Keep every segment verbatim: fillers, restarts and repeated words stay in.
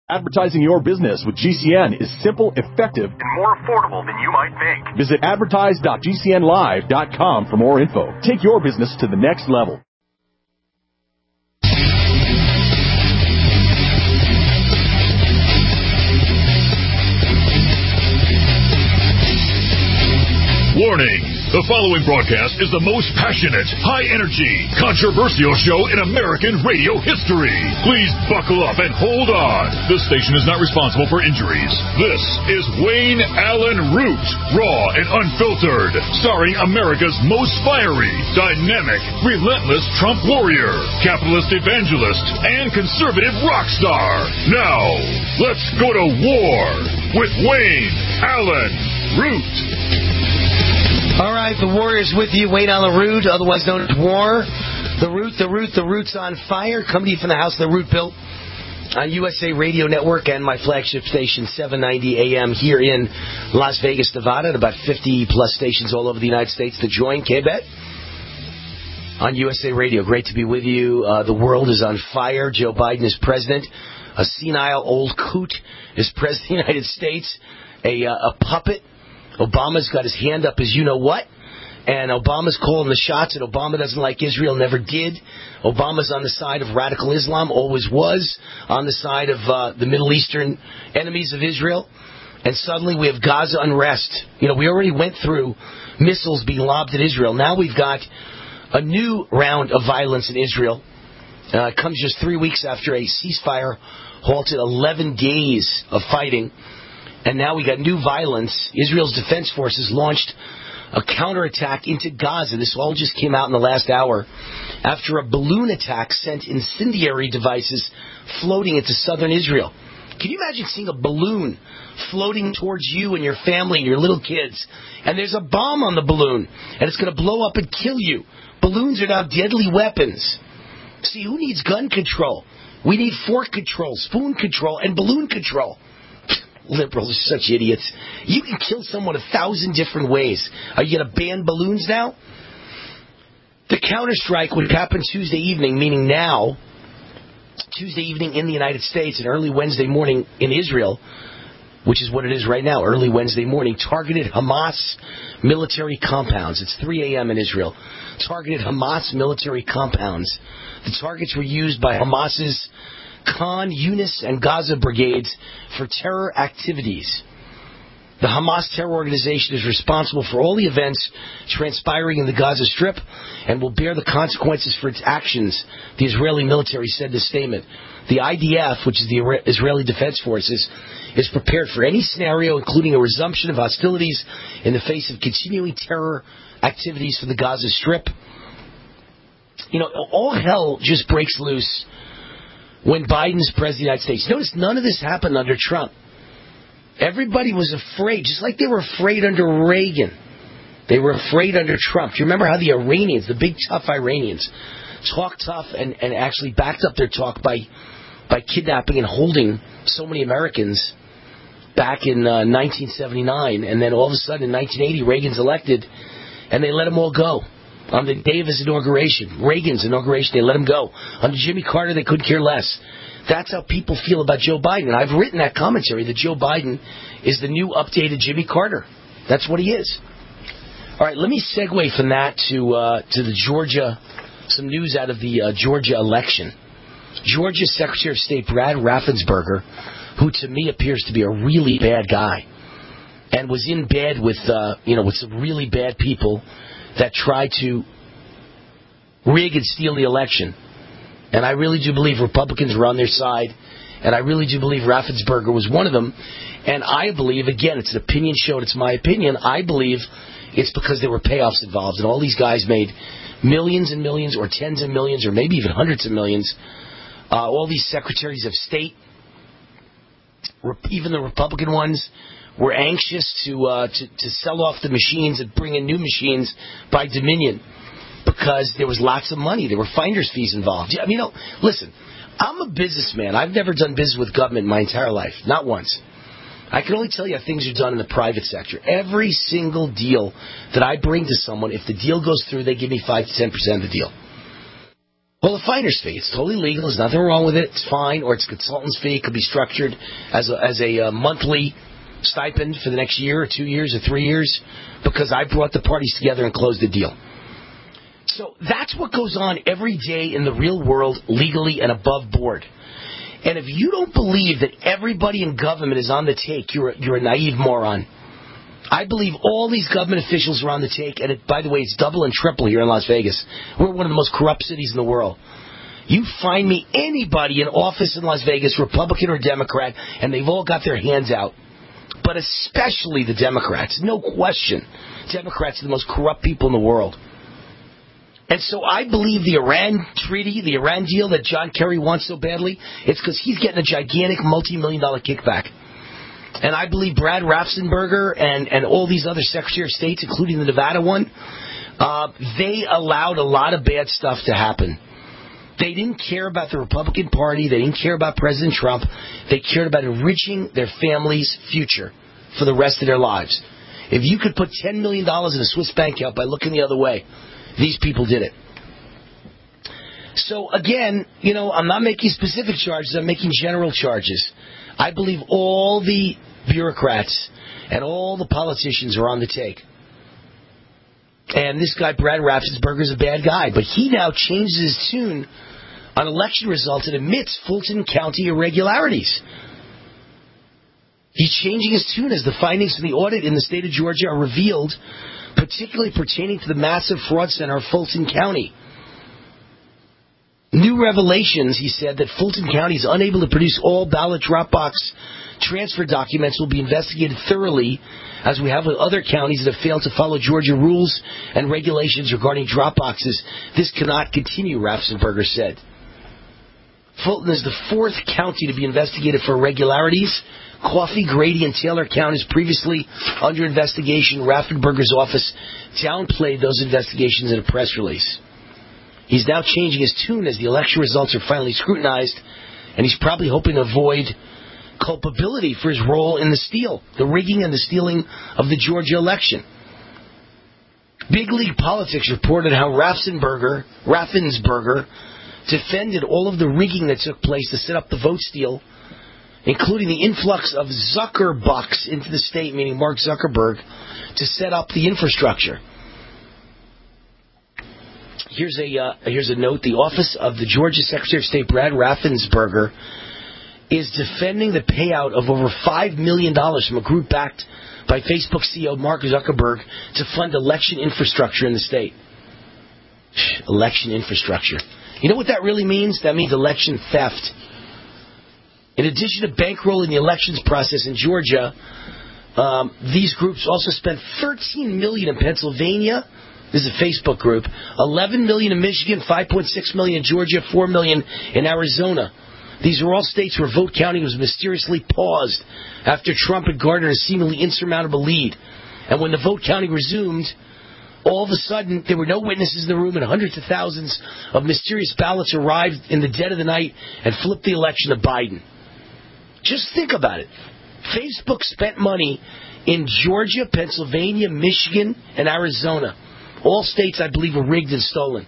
Advertising your business with G C N is simple, effective, and more affordable than you might think. Visit advertise dot g c n live dot com for more info. Take your business to the next level. Warning! The following broadcast is the most passionate, high-energy, controversial show in American radio history. Please buckle up and hold on. This station is not responsible for injuries. This is Wayne Allen Root, raw and unfiltered, starring America's most fiery, dynamic, relentless Trump warrior, capitalist evangelist, and conservative rock star. Now, let's go to war with Wayne Allen Root. All right, the Warrior's with you, Wayne Allen Root, otherwise known as War. The Root, the Root, the Root's on fire. Coming to you from the house the Root built on U S A Radio Network and my flagship station, seven ninety A M here in Las Vegas, Nevada, and about fifty plus stations all over the United States to join K-Bet on U S A Radio. Great to be with you. Uh, the world is on fire. Joe Biden is president. A senile old coot is president of the United States. A, uh, a puppet. Obama's got his hand up as you-know-what, and Obama's calling the shots, and Obama doesn't like Israel, never did. Obama's on the side of radical Islam, always was, on the side of uh, the Middle Eastern enemies of Israel, and suddenly we have Gaza unrest. You know, we already went through missiles being lobbed at Israel. Now we've got a new round of violence in Israel. Uh, it comes just three weeks after a ceasefire halted eleven days of fighting. And now we got new violence. Israel's defense forces launched a counterattack into Gaza. This all just came out in the last hour after a balloon attack sent incendiary devices floating into southern Israel. Can you imagine seeing a balloon floating towards you and your family and your little kids, and there's a bomb on the balloon, and it's going to blow up and kill you? Balloons are now deadly weapons. See, who needs gun control? We need fork control, spoon control, and balloon control. Liberals are such idiots. You can kill someone a thousand different ways. Are you going to ban balloons now? The counterstrike would happen Tuesday evening, meaning now, Tuesday evening in the United States and early Wednesday morning in Israel, which is what it is right now, early Wednesday morning, targeted Hamas military compounds. It's three a.m. in Israel. Targeted Hamas military compounds. The targets were used by Hamas's Khan, Yunus, and Gaza brigades for terror activities. The Hamas terror organization is responsible for all the events transpiring in the Gaza Strip and will bear the consequences for its actions, the Israeli military said in a statement. The I D F, which is the Israeli Defense Forces, is prepared for any scenario, including a resumption of hostilities in the face of continuing terror activities for the Gaza Strip. You know, all hell just breaks loose when Biden's president of the United States. Notice none of this happened under Trump. Everybody was afraid, just like they were afraid under Reagan. They were afraid under Trump. Do you remember how the Iranians, the big tough Iranians, talked tough and, and actually backed up their talk by by kidnapping and holding so many Americans back in uh, nineteen seventy-nine, and then all of a sudden in nineteen eighty, Reagan's elected, and they let them all go. On the day of his inauguration, Reagan's inauguration, they let him go. Under Jimmy Carter, they couldn't care less. That's how people feel about Joe Biden. And I've written that commentary that Joe Biden is the new updated Jimmy Carter. That's what he is. All right, let me segue from that to uh, to the Georgia, some news out of the uh, Georgia election. Georgia Secretary of State Brad Raffensperger, who to me appears to be a really bad guy, and was in bed with uh, you know with some really bad people that tried to rig and steal the election. And I really do believe Republicans were on their side, and I really do believe Raffensperger was one of them. And I believe, again, it's an opinion show, it's my opinion, I believe it's because there were payoffs involved, and all these guys made millions and millions, or tens of millions, or maybe even hundreds of millions. Uh, all these secretaries of state, even the Republican ones, were anxious to, uh, to to sell off the machines and bring in new machines by Dominion because there was lots of money. There were finder's fees involved. I mean, you know, listen, I'm a businessman. I've never done business with government in my entire life, not once. I can only tell you how things are done in the private sector. Every single deal that I bring to someone, if the deal goes through, they give me five to ten percent of the deal. Well, a finder's fee. It's totally legal. There's nothing wrong with it. It's fine. Or it's a consultant's fee. It could be structured as a, as a uh, monthly stipend for the next year or two years or three years because I brought the parties together and closed the deal. So that's what goes on every day in the real world, legally and above board. And if you don't believe that everybody in government is on the take, you're a, you're a naive moron. I believe all these government officials are on the take, and it, by the way, it's double and triple here in Las Vegas. We're one of the most corrupt cities in the world. You find me anybody in office in Las Vegas, Republican or Democrat, and they've all got their hands out. But especially the Democrats, no question. Democrats are the most corrupt people in the world. And so I believe the Iran treaty, the Iran deal that John Kerry wants so badly, it's because he's getting a gigantic multi-million dollar kickback. And I believe Brad Raffensperger and, and all these other Secretary of States, including the Nevada one, uh, they allowed a lot of bad stuff to happen. They didn't care about the Republican Party. They didn't care about President Trump. They cared about enriching their family's future for the rest of their lives. If you could put ten million dollars in a Swiss bank account by looking the other way, these people did it. So, again, you know, I'm not making specific charges. I'm making general charges. I believe all the bureaucrats and all the politicians are on the take. And this guy, Brad Raffensperger, is a bad guy. But he now changes his tune on election results and admits Fulton County irregularities. He's changing his tune as the findings from the audit in the state of Georgia are revealed, particularly pertaining to the massive fraud center of Fulton County. New revelations, he said, that Fulton County is unable to produce all ballot drop box transfer documents will be investigated thoroughly, as we have with other counties that have failed to follow Georgia rules and regulations regarding drop boxes. This cannot continue, Raffensperger said. Fulton is the fourth county to be investigated for irregularities. Coffee, Grady, and Taylor counties previously under investigation. Raffensperger's office downplayed those investigations in a press release. He's now changing his tune as the election results are finally scrutinized, and he's probably hoping to avoid culpability for his role in the steal, the rigging and the stealing of the Georgia election. Big League Politics reported how Raffensperger, Raffensperger defended all of the rigging that took place to set up the vote steal, including the influx of Zuckerbucks into the state, meaning Mark Zuckerberg, to set up the infrastructure. Here's a uh, here's a note. The office of the Georgia Secretary of State, Brad Raffensperger, is defending the payout of over five million dollars from a group backed by Facebook C E O Mark Zuckerberg to fund election infrastructure in the state. Election infrastructure. You know what that really means? That means election theft. In addition to bankrolling the elections process in Georgia, um, these groups also spent thirteen million dollars in Pennsylvania. This is a Facebook group. eleven million dollars in Michigan, five point six million dollars in Georgia, four million dollars in Arizona. These are all states where vote counting was mysteriously paused after Trump had garnered a seemingly insurmountable lead. And when the vote counting resumed, all of a sudden there were no witnesses in the room and hundreds of thousands of mysterious ballots arrived in the dead of the night and flipped the election to Biden. Just think about it. Facebook spent money in Georgia, Pennsylvania, Michigan, and Arizona. All states, I believe, were rigged and stolen.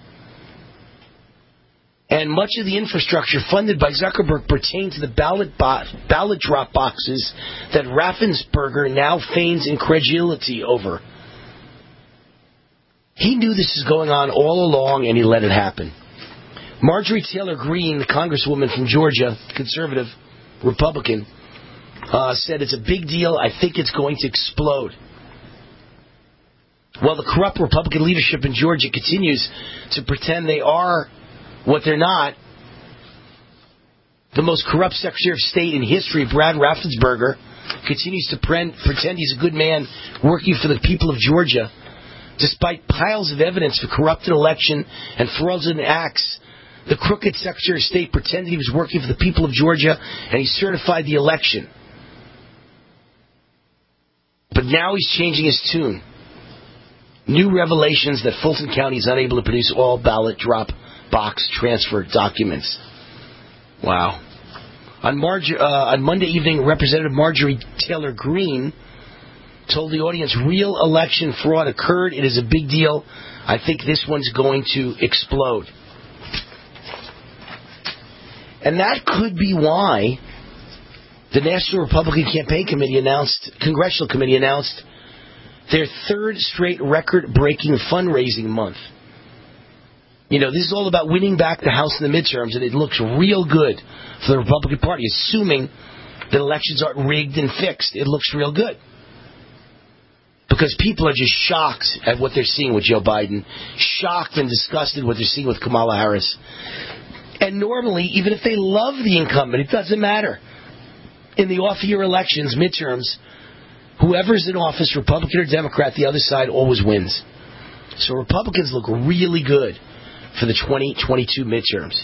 And much of the infrastructure funded by Zuckerberg pertained to the ballot bo- ballot drop boxes that Raffensperger now feigns incredulity over. He knew this was going on all along, and he let it happen. Marjorie Taylor Greene, the congresswoman from Georgia, conservative, Republican, uh, said it's a big deal. I think it's going to explode. Well, the corrupt Republican leadership in Georgia continues to pretend they are what they're not. The most corrupt Secretary of State in history, Brad Raffensperger, continues to pretend he's a good man working for the people of Georgia, despite piles of evidence for corrupted election and fraudulent acts. The crooked Secretary of State pretended he was working for the people of Georgia, and he certified the election. But now he's changing his tune. New revelations that Fulton County is unable to produce all ballot drop box transfer documents. Wow. On, Marge- uh, on Monday evening, Representative Marjorie Taylor Greene told the audience real election fraud occurred. It is a big deal. I think this one's going to explode. And that could be why the National Republican Campaign Committee announced, Congressional Committee announced their third straight record-breaking fundraising month. You know, this is all about winning back the House in the midterms, and it looks real good for the Republican Party, assuming that elections aren't rigged and fixed. It looks real good. Because people are just shocked at what they're seeing with Joe Biden, shocked and disgusted what they're seeing with Kamala Harris. And normally, even if they love the incumbent, it doesn't matter. In the off-year elections, midterms, whoever's in office, Republican or Democrat, the other side always wins. So Republicans look really good for the twenty twenty-two midterms.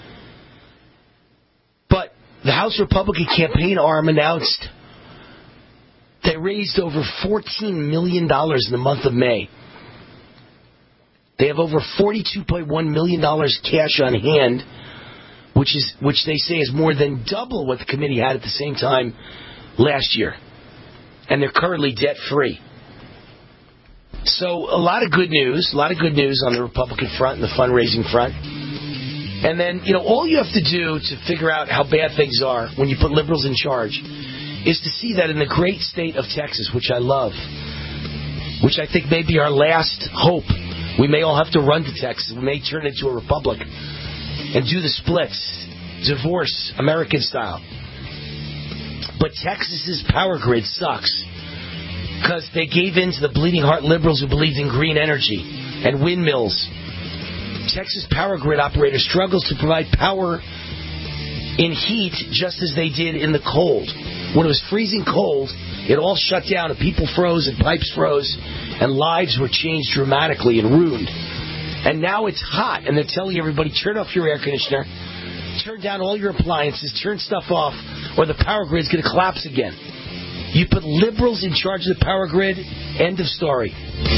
But the House Republican campaign arm announced they raised over fourteen million dollars in the month of May. They have over forty-two point one million dollars cash on hand, which is which they say is more than double what the committee had at the same time last year. And they're currently debt-free. So a lot of good news, a lot of good news on the Republican front and the fundraising front. And then, you know, all you have to do to figure out how bad things are when you put liberals in charge is to see that in the great state of Texas, which I love, which I think may be our last hope. We may all have to run to Texas. We may turn it into a republic and do the splits, divorce, American style. But Texas's power grid sucks because they gave in to the bleeding heart liberals who believed in green energy and windmills. Texas power grid operator struggles to provide power in heat just as they did in the cold. When it was freezing cold, it all shut down and people froze and pipes froze and lives were changed dramatically and ruined. And now it's hot and they're telling everybody, turn off your air conditioner, turn down all your appliances, turn stuff off, or the power grid's going to collapse again. You put liberals in charge of the power grid, end of story.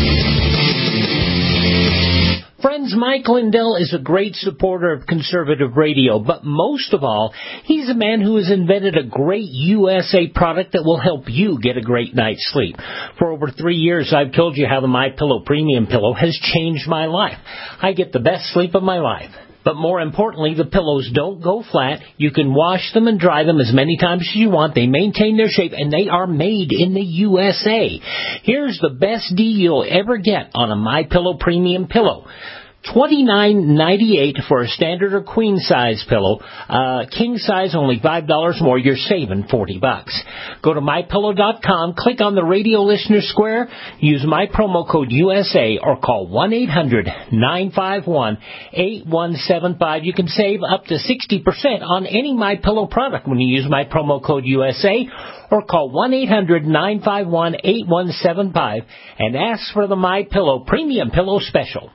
Friends, Mike Lindell is a great supporter of conservative radio, but most of all, he's a man who has invented a great U S A product that will help you get a great night's sleep. For over three years, I've told you how the MyPillow Premium Pillow has changed my life. I get the best sleep of my life. But more importantly, the pillows don't go flat. You can wash them and dry them as many times as you want. They maintain their shape, and they are made in the U S A. Here's the best deal you'll ever get on a MyPillow Premium Pillow. twenty-nine ninety-eight for a standard or queen size pillow. Uh, king size only five dollars more. You're saving forty bucks. Go to my pillow dot com, click on the radio listener square, use my promo code U S A or call one eight hundred nine five one eight one seven five. You can save up to sixty percent on any MyPillow product when you use my promo code U S A or call one eight hundred nine five one eight one seven five and ask for the MyPillow Premium Pillow Special.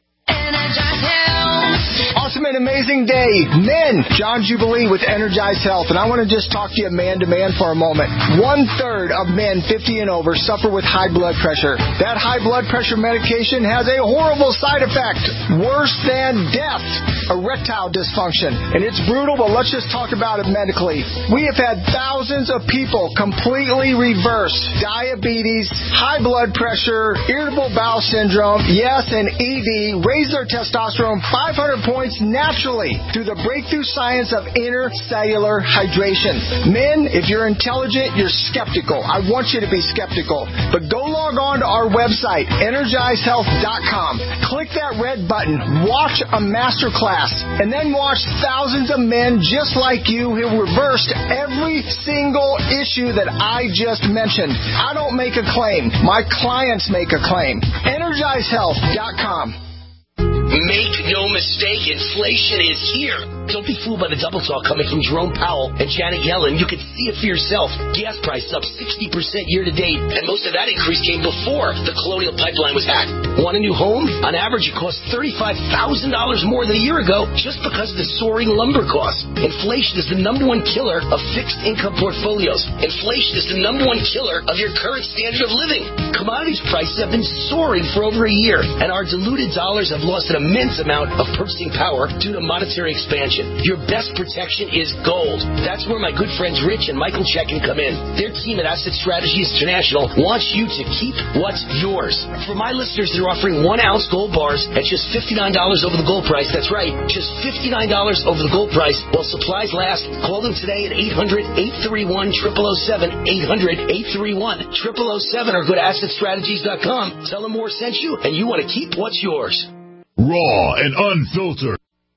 Awesome and amazing day. Men, John Jubilee with Energize Health. And I want to just talk to you man to man for a moment. One third of men fifty and over suffer with high blood pressure. That high blood pressure medication has a horrible side effect. Worse than death. Erectile dysfunction. And it's brutal, but let's just talk about it medically. We have had thousands of people completely reverse diabetes, high blood pressure, irritable bowel syndrome, yes, and E D, raise their testosterone five hundred points naturally through the breakthrough science of intercellular hydration. Men, if you're intelligent, you're skeptical. I want you to be skeptical. But go log on to our website, energize health dot com. Click that red button, watch a master class, and then watch thousands of men just like you who reversed every single issue that I just mentioned. I don't make a claim. My clients make a claim. energize health dot com. Make no mistake, inflation is here. Don't be fooled by the double talk coming from Jerome Powell and Janet Yellen. You can see it for yourself. Gas prices up sixty percent year to date, and most of that increase came before the Colonial Pipeline was hacked. Want a new home? On average, it costs thirty-five thousand dollars more than a year ago just because of the soaring lumber costs. Inflation is the number one killer of fixed income portfolios. Inflation is the number one killer of your current standard of living. Commodities prices have been soaring for over a year, and our diluted dollars have lost an immense amount of purchasing power due to monetary expansion. prevention. Your best protection is gold. That's where my good friends Rich and Michael Checkin come in. Their team at Asset Strategies International wants you to keep what's yours. For my listeners, they're offering one ounce gold bars at just fifty-nine dollars over the gold price. That's right, just fifty-nine dollars over the gold price while supplies last. Call them today at eight hundred, eight three one, zero zero zero seven, eight hundred, eight three one, zero zero zero seven, or go to asset strategies dot com. Tell them more sent you, and you want to keep what's yours. Raw and unfiltered.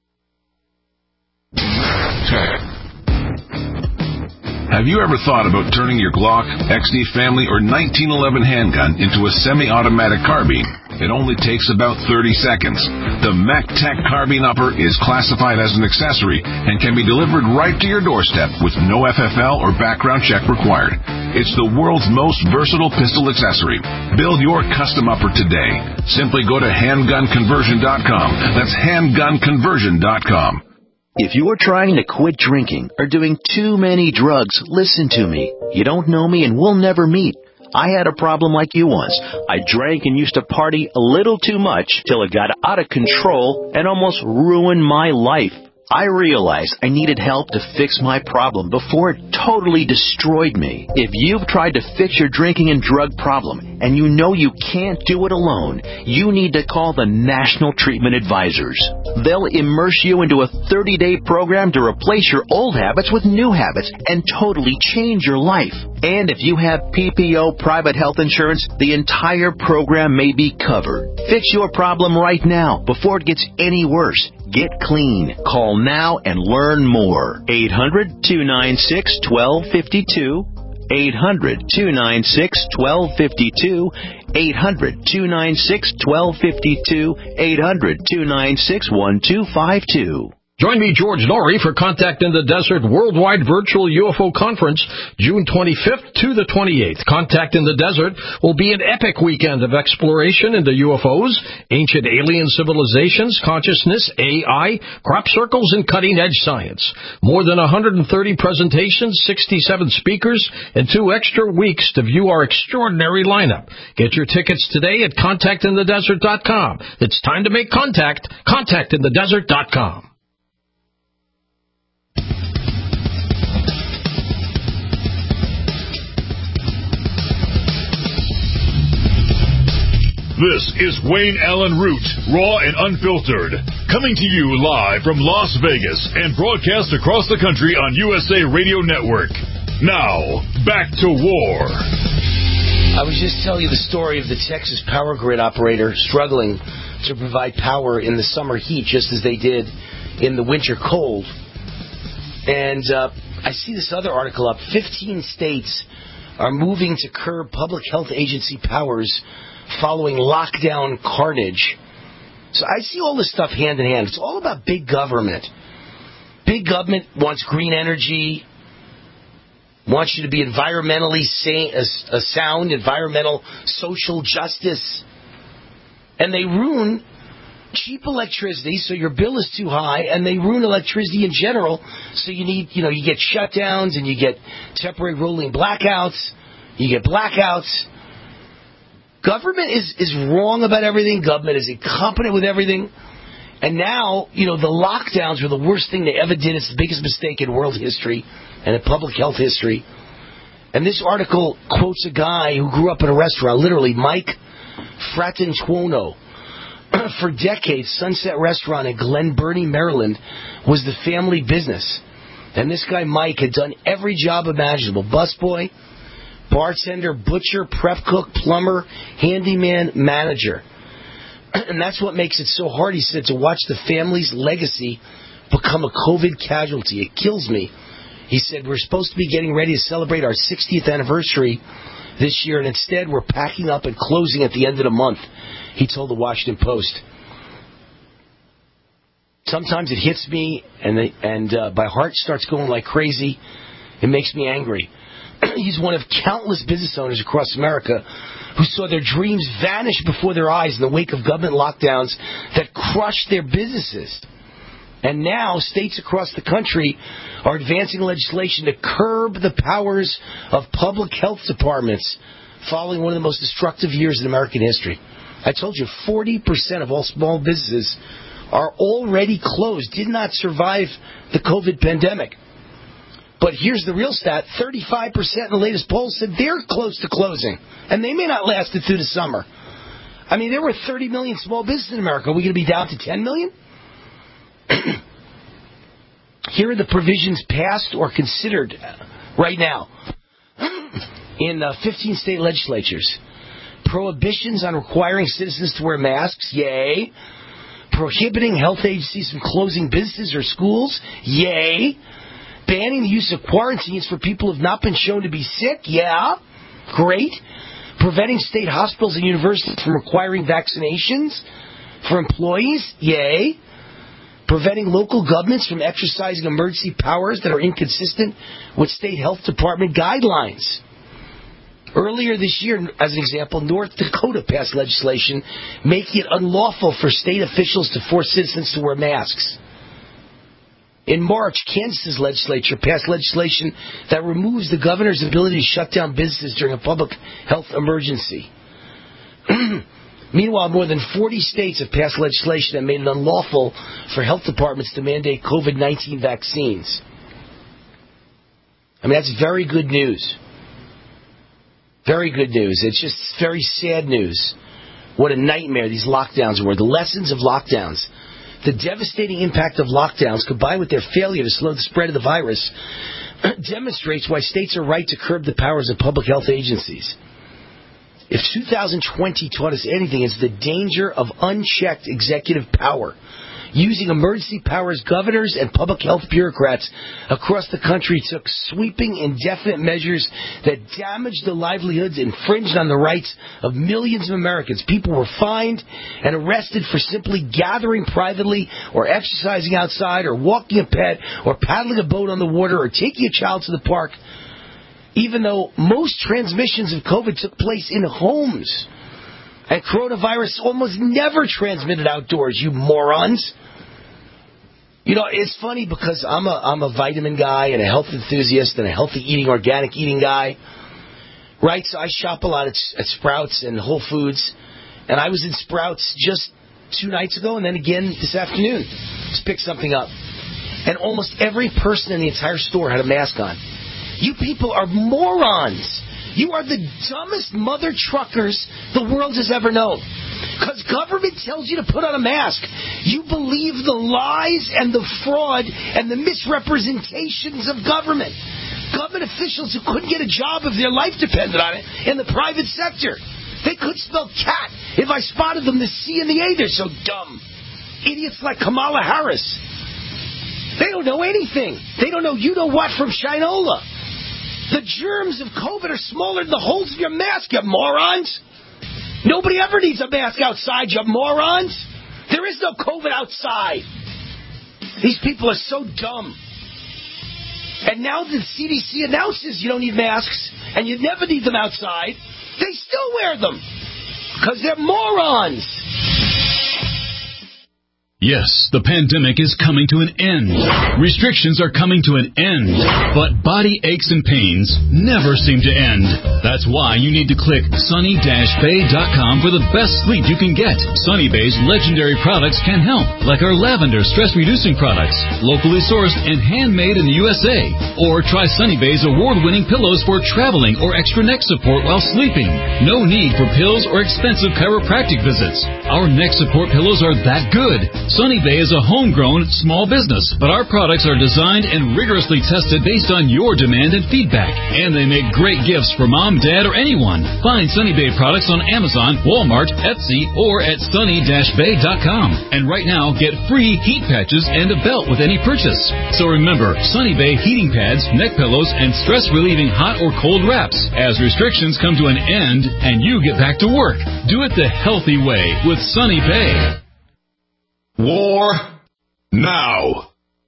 Have you ever thought about turning your Glock, X D Family, or nineteen eleven handgun into a semi-automatic carbine? It only takes about thirty seconds. The MacTac Carbine Upper is classified as an accessory and can be delivered right to your doorstep with no F F L or background check required. It's the world's most versatile pistol accessory. Build your custom upper today. Simply go to handgun conversion dot com. That's handgun conversion dot com. If you're trying to quit drinking or doing too many drugs, listen to me. You don't know me and we'll never meet. I had a problem like you once. I drank and used to party a little too much till it got out of control and almost ruined my life. I realized I needed help to fix my problem before it totally destroyed me. If you've tried to fix your drinking and drug problem and you know you can't do it alone, you need to call the National Treatment Advisors. They'll immerse you into a thirty-day program to replace your old habits with new habits and totally change your life. And if you have P P O private health insurance, the entire program may be covered. Fix your problem right now before it gets any worse. Get clean. Call now and learn more. eight hundred, two nine six, one two five two. eight hundred, two nine six, one two five two. eight hundred, two nine six, one two five two. eight hundred, two nine six, one two five two. Join me, George Norrie, for Contact in the Desert Worldwide Virtual U F O Conference, June twenty-fifth to the twenty-eighth. Contact in the Desert will be an epic weekend of exploration into U F Os, ancient alien civilizations, consciousness, A I, crop circles, and cutting-edge science. More than one hundred thirty presentations, sixty-seven speakers, and two extra weeks to view our extraordinary lineup. Get your tickets today at contact in the desert dot com. It's time to make contact. contact in the desert dot com. This is Wayne Allen Root, raw and unfiltered, coming to you live from Las Vegas and broadcast across the country on U S A Radio Network. Now, back to war. I was just telling you the story of the Texas power grid operator struggling to provide power in the summer heat, just as they did in the winter cold. And uh, I see this other article up. fifteen states are moving to curb public health agency powers following lockdown carnage. So I see all this stuff hand in hand. It's all about big government. Big government wants green energy, wants you to be environmentally sa- a, a sound, environmental, social justice. And they ruin cheap electricity, so your bill is too high, and they ruin electricity in general, so you need, you know, you get shutdowns, and you get temporary rolling blackouts, you get blackouts. Government is, is wrong about everything. Government is incompetent with everything. And now, you know, the lockdowns were the worst thing they ever did. It's the biggest mistake in world history and in public health history. And this article quotes a guy who grew up in a restaurant, literally, Mike Fratantuono. For decades, Sunset Restaurant in Glen Burnie, Maryland, was the family business. And this guy, Mike, had done every job imaginable. Busboy, bartender, butcher, prep cook, plumber, handyman, manager. And that's what makes it so hard, he said, to watch the family's legacy become a COVID casualty. It kills me. He said, we're supposed to be getting ready to celebrate our sixtieth anniversary this year, and instead we're packing up and closing at the end of the month, he told the Washington Post. Sometimes it hits me, and, they, and uh, my heart starts going like crazy. It makes me angry. He's one of countless business owners across America who saw their dreams vanish before their eyes in the wake of government lockdowns that crushed their businesses. And now states across the country are advancing legislation to curb the powers of public health departments following one of the most destructive years in American history. I told you, forty percent of all small businesses are already closed, did not survive the COVID pandemic. But here's the real stat. thirty-five percent in the latest poll said they're close to closing. And they may not last it through the summer. I mean, there were thirty million small businesses in America. Are we going to be down to ten million? Here are the provisions passed or considered right now in uh, fifteen state legislatures. Prohibitions on requiring citizens to wear masks, yay. Prohibiting health agencies from closing businesses or schools, yay. Banning the use of quarantines for people who have not been shown to be sick, yeah, great. Preventing state hospitals and universities from requiring vaccinations for employees, yay. Preventing local governments from exercising emergency powers that are inconsistent with state health department guidelines. Earlier this year, as an example, North Dakota passed legislation making it unlawful for state officials to force citizens to wear masks. In March, Kansas's legislature passed legislation that removes the governor's ability to shut down businesses during a public health emergency. Meanwhile, more than forty states have passed legislation that made it unlawful for health departments to mandate COVID nineteen vaccines. I mean, that's very good news. Very good news. It's just very sad news. What a nightmare these lockdowns were. The lessons of lockdowns. The devastating impact of lockdowns, combined with their failure to slow the spread of the virus, demonstrates why states are right to curb the powers of public health agencies. If two thousand twenty taught us anything, it's the danger of unchecked executive power. Using emergency powers, governors and public health bureaucrats across the country took sweeping, indefinite measures that damaged the livelihoods, infringed on the rights of millions of Americans. People were fined and arrested for simply gathering privately or exercising outside or walking a pet or paddling a boat on the water or taking a child to the park, even though most transmissions of COVID took place in homes. And coronavirus almost never transmitted outdoors, you morons. You know, it's funny because I'm a I'm a vitamin guy and a health enthusiast and a healthy eating, organic eating guy. Right? So I shop a lot at, at Sprouts and Whole Foods. And I was in Sprouts just two nights ago and then again this afternoon. Just picked something up. And almost every person in the entire store had a mask on. You people are morons. You are the dumbest mother truckers the world has ever known. Because government tells you to put on a mask. You believe the lies and the fraud and the misrepresentations of government. Government officials who couldn't get a job if their life depended on it in the private sector. They could spell cat if I spotted them the C and the A. They're so dumb. Idiots like Kamala Harris. They don't know anything. They don't know you know what from Shinola. The germs of COVID are smaller than the holes of your mask, you morons. Nobody ever needs a mask outside, you morons. There is no COVID outside. These people are so dumb. And now the C D C announces you don't need masks, and you never need them outside. They still wear them. Because they're morons. Yes, the pandemic is coming to an end. Restrictions are coming to an end. But body aches and pains never seem to end. That's why you need to click sunny dash bay dot com for the best sleep you can get. Sunny Bay's legendary products can help, like our lavender stress-reducing products, locally sourced and handmade in the U S A. Or try Sunny Bay's award-winning pillows for traveling or extra neck support while sleeping. No need for pills or expensive chiropractic visits. Our neck support pillows are that good. Sunny Bay is a homegrown small business, but our products are designed and rigorously tested based on your demand and feedback. And they make great gifts for mom, dad, or anyone. Find Sunny Bay products on Amazon, Walmart, Etsy, or at sunny dash bay dot com. And right now, get free heat patches and a belt with any purchase. So remember, Sunny Bay heating pads, neck pillows, and stress-relieving hot or cold wraps. As restrictions come to an end and you get back to work, do it the healthy way with Sunny Bay. War now.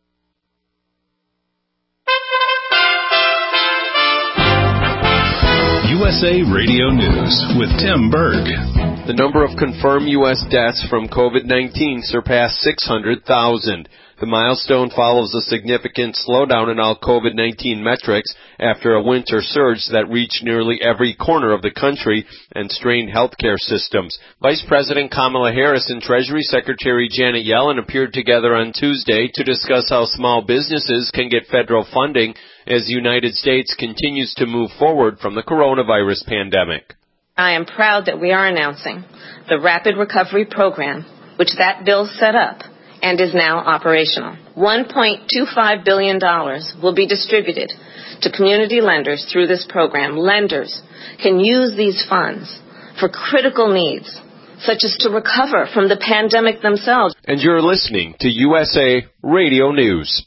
U S A Radio News with Tim Berg. The number of confirmed U S deaths from COVID nineteen surpassed six hundred thousand. The milestone follows a significant slowdown in all COVID nineteen metrics after a winter surge that reached nearly every corner of the country and strained healthcare systems. Vice President Kamala Harris and Treasury Secretary Janet Yellen appeared together on Tuesday to discuss how small businesses can get federal funding as the United States continues to move forward from the coronavirus pandemic. I am proud that we are announcing the Rapid Recovery Program, which that bill set up and is now operational. one point two five billion dollars will be distributed to community lenders through this program. Lenders can use these funds for critical needs, such as to recover from the pandemic themselves. And you're listening to U S A Radio News.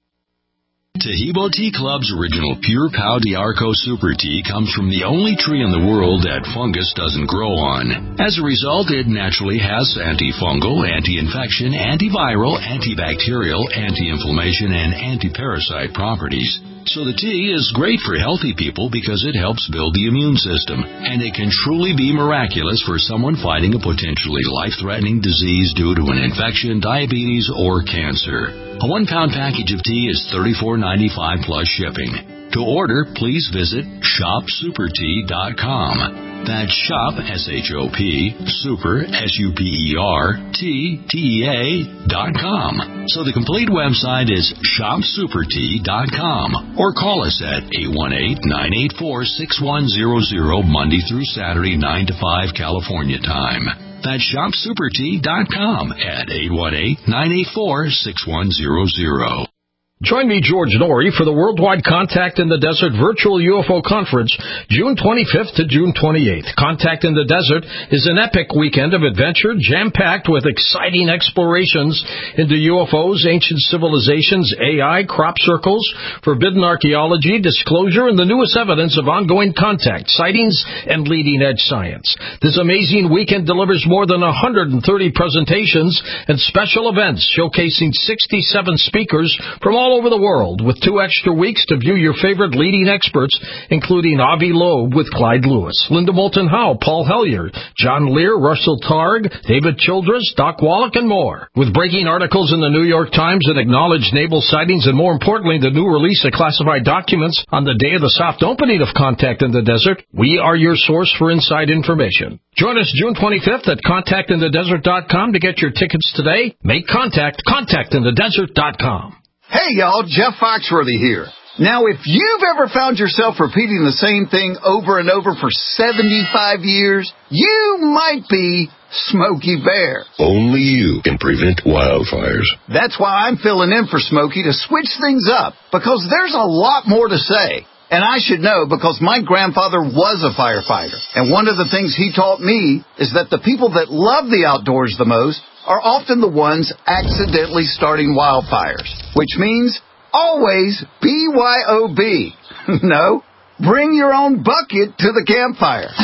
Tahibo Tea Club's original Pure Pau d'Arco Super Tea comes from the only tree in the world that fungus doesn't grow on. As a result, it naturally has antifungal, anti-infection, antiviral, antibacterial, anti-inflammation, and anti-parasite properties. So the tea is great for healthy people because it helps build the immune system, and it can truly be miraculous for someone fighting a potentially life-threatening disease due to an infection, diabetes, or cancer. A one-pound package of tea is thirty-four ninety-five plus shipping. To order, please visit shop super tea dot com. That's shop, S H O P, super, S U P E R, T, T E A, dot com. So the complete website is shop super tea dot com. Or call us at eight one eight, nine eight four, six one zero zero, Monday through Saturday, nine to five California time. That's shop super tea dot com at eight one eight, nine eight four, six one zero zero. Join me, George Norrie, for the Worldwide Contact in the Desert Virtual U F O Conference, June twenty-fifth to June twenty-eighth. Contact in the Desert is an epic weekend of adventure, jam-packed with exciting explorations into U F Os, ancient civilizations, A I, crop circles, forbidden archaeology, disclosure, and the newest evidence of ongoing contact, sightings, and leading-edge science. This amazing weekend delivers more than one hundred thirty presentations and special events showcasing sixty-seven speakers from all over the world, with two extra weeks to view your favorite leading experts, including Avi Loeb with Clyde Lewis, Linda Moulton Howe, Paul Hellyer, John Lear, Russell Targ, David Childress, Doc Wallach, and more. With breaking articles in the New York Times that acknowledge naval sightings and, more importantly, the new release of classified documents on the day of the soft opening of Contact in the Desert, we are your source for inside information. Join us June twenty-fifth at contact in the desert dot com to get your tickets today. Make contact, contact in the desert dot com. Hey, y'all, Jeff Foxworthy here. Now, if you've ever found yourself repeating the same thing over and over for seventy-five years, you might be Smokey Bear. Only you can prevent wildfires. That's why I'm filling in for Smokey to switch things up, because there's a lot more to say. And I should know because my grandfather was a firefighter. And one of the things he taught me is that the people that love the outdoors the most are often the ones accidentally starting wildfires, which means always B Y O B. No, bring your own bucket to the campfire.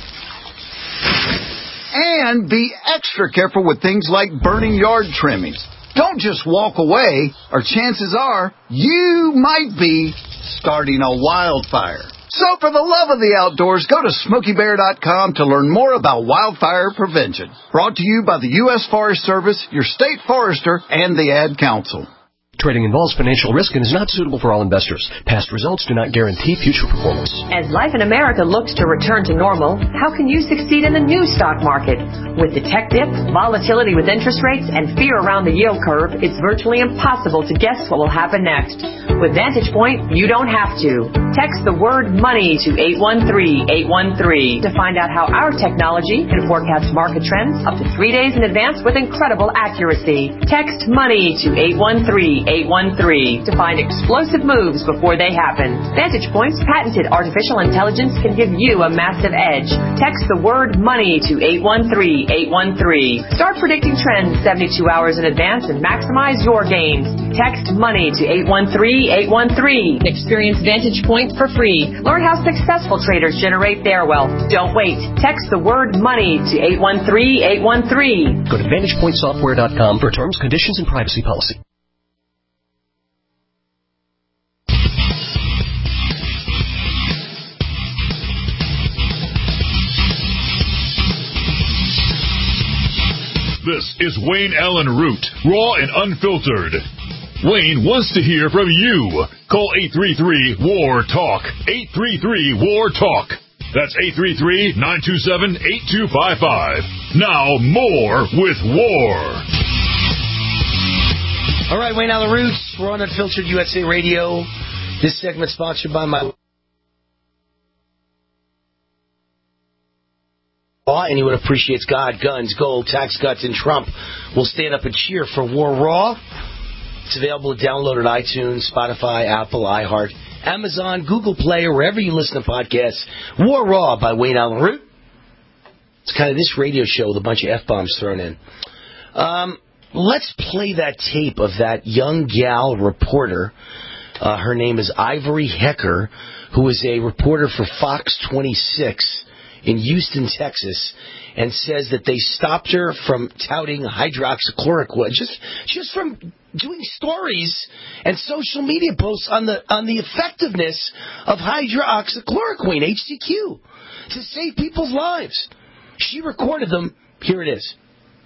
And be extra careful with things like burning yard trimmings. Don't just walk away, or chances are you might be starting a wildfire. So for the love of the outdoors, go to smokey bear dot com to learn more about wildfire prevention. Brought to you by the U S Forest Service, your state forester, and the Ad Council. Trading involves financial risk and is not suitable for all investors. Past results do not guarantee future performance. As life in America looks to return to normal, how can you succeed in the new stock market? With the tech dip, volatility with interest rates, and fear around the yield curve, it's virtually impossible to guess what will happen next. With Vantage Point, you don't have to. Text the word money to eight one three, eight one three to find out how our technology can forecast market trends up to three days in advance with incredible accuracy. Text money to eight one three, eight one three to find explosive moves before they happen. Vantage Point's patented artificial intelligence can give you a massive edge. Text the word money to eight one three, eight one three. Start predicting trends seventy-two hours in advance and maximize your gains. Text money to eight one three, eight one three. Experience Vantage Point for free. Learn how successful traders generate their wealth. Don't wait. Text the word money to eight one three, eight one three. Go to vantage point software dot com for terms, conditions, and privacy policy. This is Wayne Allen Root, raw and unfiltered. Wayne wants to hear from you. Call eight three three, W A R, TALK. eight three three, W A R, TALK. That's eight three three, nine two seven, eight two five five. Now, more with War. All right, Wayne on the Roots. We're on Unfiltered U S A Radio. This segment sponsored by my... Anyone who appreciates God, guns, gold, tax cuts, and Trump will stand up and cheer for War Raw. It's available to download at iTunes, Spotify, Apple, iHeart, Amazon, Google Play, or wherever you listen to podcasts. War Raw by Wayne Allen Root. It's kind of this radio show with a bunch of F-bombs thrown in. Um, let's play that tape of that young gal reporter. Uh, her name is Ivory Hecker, who is a reporter for Fox twenty-six in Houston, Texas, and says that they stopped her from touting hydroxychloroquine, just just from doing stories and social media posts on the on the effectiveness of hydroxychloroquine, H C Q, to save people's lives. She recorded them. Here it is.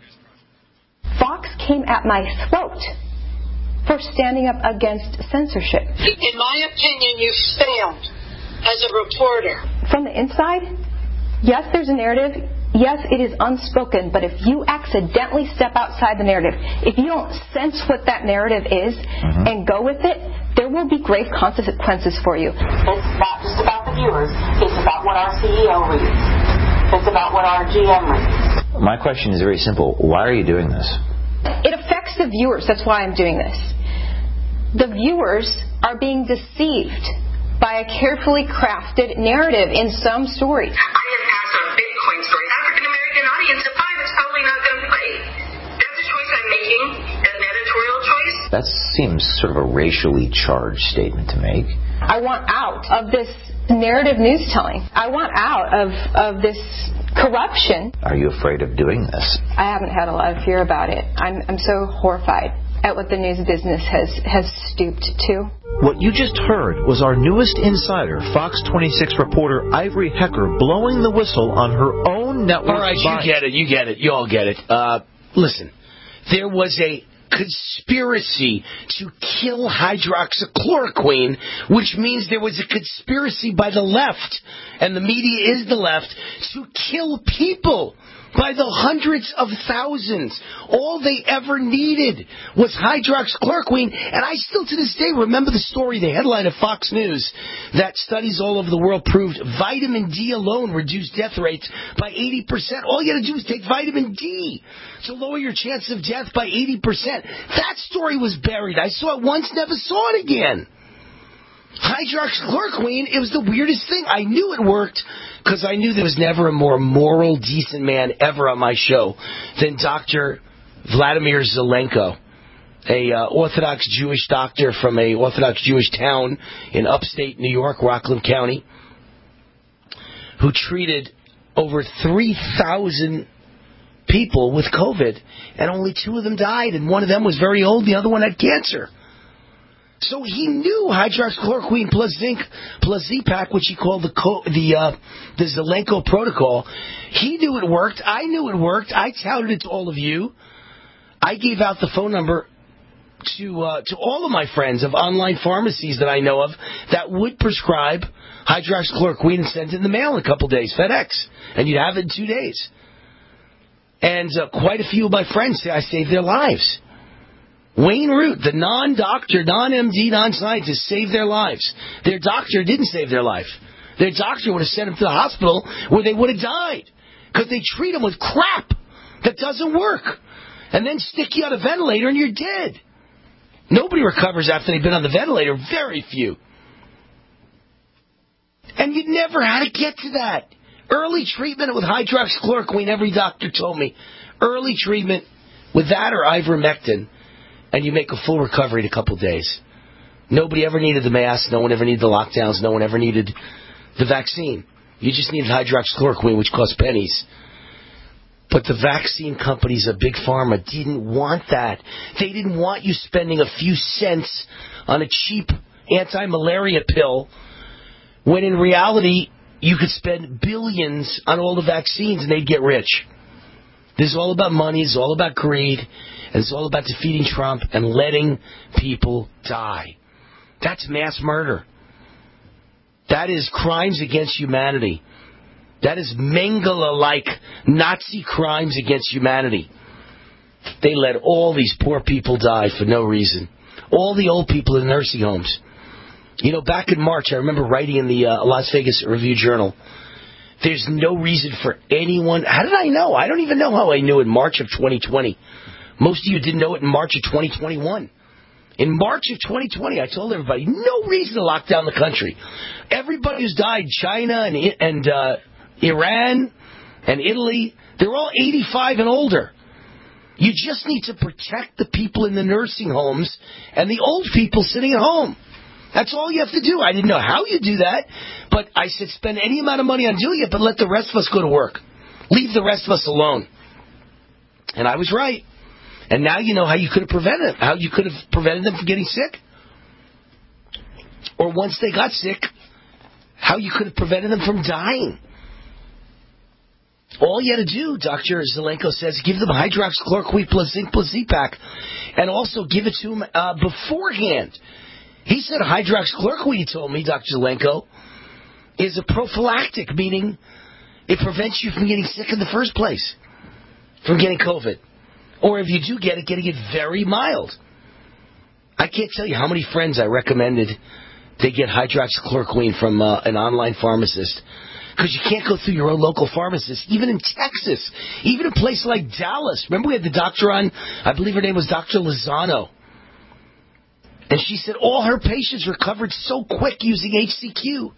Fox came at my throat for standing up against censorship. In my opinion, you failed as a reporter. From the inside, yes, there's a narrative. Yes, it is unspoken, but if you accidentally step outside the narrative, if you don't sense what that narrative is mm-hmm. and go with it, there will be grave consequences for you. It's not just about the viewers. It's about what our C E O reads. It's about what our G M reads. My question is very simple. Why are you doing this? It affects the viewers. That's why I'm doing this. The viewers are being deceived by a carefully crafted narrative in some stories. I have asked a Bitcoin story. African-American audience of five is probably not going to play. That's a choice I'm making, an editorial choice. That seems sort of a racially charged statement to make. I want out of this narrative news telling. I want out of, of this corruption. Are you afraid of doing this? I haven't had a lot of fear about it. I'm, I'm so horrified at what the news business has, has stooped to. What you just heard was our newest insider, Fox twenty-six reporter Ivory Hecker, blowing the whistle on her own network. All right, you get it, you get it, you all get it. Uh, listen, there was a conspiracy to kill hydroxychloroquine, which means there was a conspiracy by the left, and the media is the left, to kill people by the hundreds of thousands. All they ever needed was hydroxychloroquine. And I still to this day remember the story, the headline of Fox News, that studies all over the world proved vitamin D alone reduced death rates by eighty percent. All you got to do is take vitamin D to lower your chance of death by eighty percent. That story was buried. I saw it once, never saw it again. Hydroxychloroquine, it was the weirdest thing. I knew it worked because I knew there was never a more moral, decent man ever on my show than Doctor Vladimir Zelenko, a uh, Orthodox Jewish doctor from a Orthodox Jewish town in upstate New York, Rockland County, who treated over three thousand people with COVID, and only two of them died, and one of them was very old, the other one had cancer. So he knew hydroxychloroquine plus zinc plus Z-Pak, which he called the co- the uh, the Zelenko protocol. He knew it worked. I knew it worked. I touted it to all of you. I gave out the phone number to uh, to all of my friends of online pharmacies that I know of that would prescribe hydroxychloroquine and send it in the mail in a couple days, FedEx, and you'd have it in two days. And uh, quite a few of my friends say I saved their lives. Wayne Root, the non-doctor, non-M D, non-scientist, saved their lives. Their doctor didn't save their life. Their doctor would have sent them to the hospital where they would have died because they treat them with crap that doesn't work and then stick you on a ventilator and you're dead. Nobody recovers after they've been on the ventilator. Very few. And you never had to get to that. Early treatment with hydroxychloroquine, every doctor told me. Early treatment with that or ivermectin. And you make a full recovery in a couple days. Nobody ever needed the mask. No one ever needed the lockdowns. No one ever needed the vaccine. You just needed hydroxychloroquine, which cost pennies. But the vaccine companies of Big Pharma didn't want that. They didn't want you spending a few cents on a cheap anti-malaria pill when in reality you could spend billions on all the vaccines and they'd get rich. This is all about money. It's all about greed. And it's all about defeating Trump and letting people die. That's mass murder. That is crimes against humanity. That is Mengele-like Nazi crimes against humanity. They let all these poor people die for no reason. All the old people in nursing homes. You know, back in March, I remember writing in the uh, Las Vegas Review-Journal, there's no reason for anyone... How did I know? I don't even know how I knew in March of twenty twenty. Most of you didn't know it in March of twenty twenty-one. In March of twenty twenty, I told everybody, no reason to lock down the country. Everybody who's died, China and, and uh, Iran and Italy, they're all eighty-five and older. You just need to protect the people in the nursing homes and the old people sitting at home. That's all you have to do. I didn't know how you do that, but I said spend any amount of money on doing it, but let the rest of us go to work. Leave the rest of us alone. And I was right. And now you know how you could have prevented how you could have prevented them from getting sick. Or once they got sick, how you could have prevented them from dying. All you had to do, Doctor Zelenko says, give them hydroxychloroquine plus zinc plus Z-Pak, and also give it to them uh, beforehand. He said hydroxychloroquine, he told me, Doctor Zelenko, is a prophylactic, meaning it prevents you from getting sick in the first place, from getting COVID. Or if you do get it, getting it very mild. I can't tell you how many friends I recommended they get hydroxychloroquine from uh, an online pharmacist. Because you can't go through your own local pharmacist, even in Texas, even in a place like Dallas. Remember we had the doctor on, I believe her name was Doctor Lozano. And she said all her patients recovered so quick using H C Q.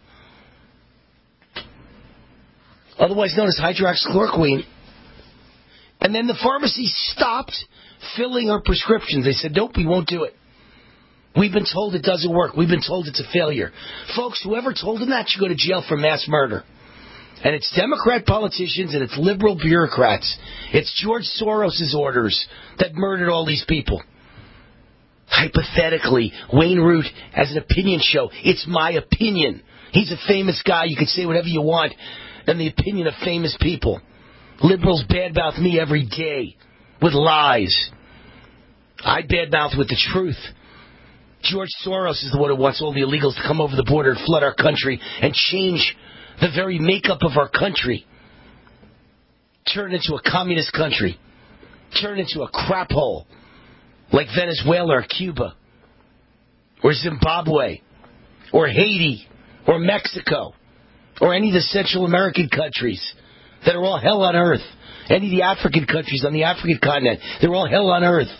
Otherwise known as hydroxychloroquine. And then the pharmacy stopped filling her prescriptions. They said, nope, we won't do it. We've been told it doesn't work. We've been told it's a failure. Folks, whoever told them that should go to jail for mass murder. And it's Democrat politicians and it's liberal bureaucrats. It's George Soros' orders that murdered all these people. Hypothetically, Wayne Root has an opinion show. It's my opinion. He's a famous guy. You can say whatever you want. And the opinion of famous people. Liberals badmouth me every day with lies. I badmouth with the truth. George Soros is the one who wants all the illegals to come over the border and flood our country and change the very makeup of our country. Turn it into a communist country. Turn it into a crap hole like Venezuela or Cuba or Zimbabwe or Haiti or Mexico or any of the Central American countries that are all hell on earth. Any of the African countries on the African continent, they're all hell on earth.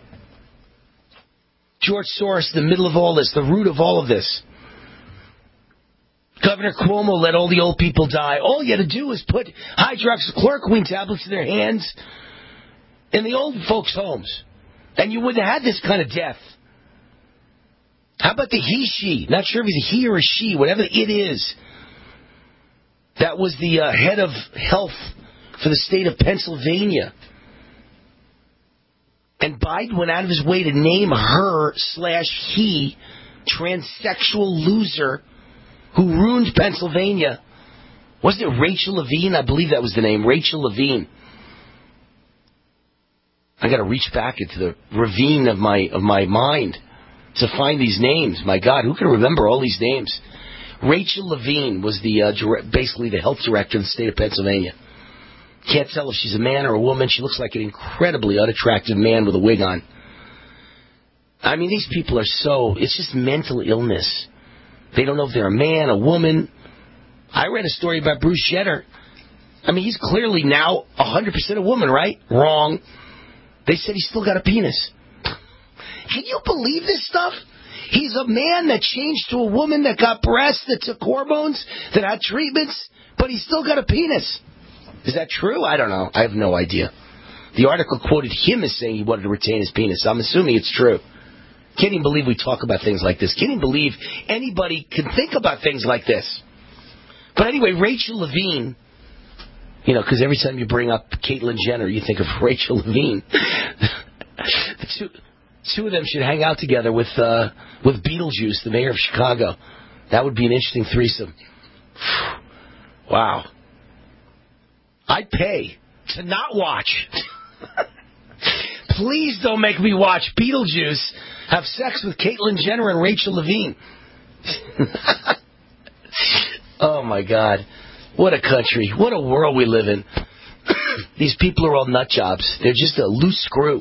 George Soros, the middle of all this, the root of all of this. Governor Cuomo let all the old people die. All you had to do was put hydroxychloroquine tablets in their hands in the old folks' homes. And you wouldn't have had this kind of death. How about the he, she? Not sure if it's a he or a she, whatever it is. That was the uh, head of health for the state of Pennsylvania. And Biden went out of his way to name her slash he transsexual loser who ruined Pennsylvania. Wasn't it Rachel Levine? I believe that was the name, Rachel Levine. I got to reach back into the ravine of my of my mind to find these names. My God, who can remember all these names? Rachel Levine was the uh, direct, basically the health director of the state of Pennsylvania. Can't tell if she's a man or a woman. She looks like an incredibly unattractive man with a wig on. I mean, these people are so... It's just mental illness. They don't know if they're a man, a woman. I read a story about Bruce Jenner. I mean, he's clearly now one hundred percent a woman, right? Wrong. They said he's still got a penis. Can you believe this stuff? He's a man that changed to a woman that got breasts, that took hormones, that had treatments, but he's still got a penis. Is that true? I don't know. I have no idea. The article quoted him as saying he wanted to retain his penis. I'm assuming it's true. Can't even believe we talk about things like this. Can't even believe anybody can think about things like this. But anyway, Rachel Levine, you know, because every time you bring up Caitlyn Jenner, you think of Rachel Levine. the two, two of them should hang out together with uh, with Beetlejuice, the mayor of Chicago. That would be an interesting threesome. Wow. I'd pay to not watch. Please don't make me watch Beetlejuice have sex with Caitlyn Jenner and Rachel Levine. Oh, my God. What a country. What a world we live in. These people are all nut jobs. They're just a loose screw.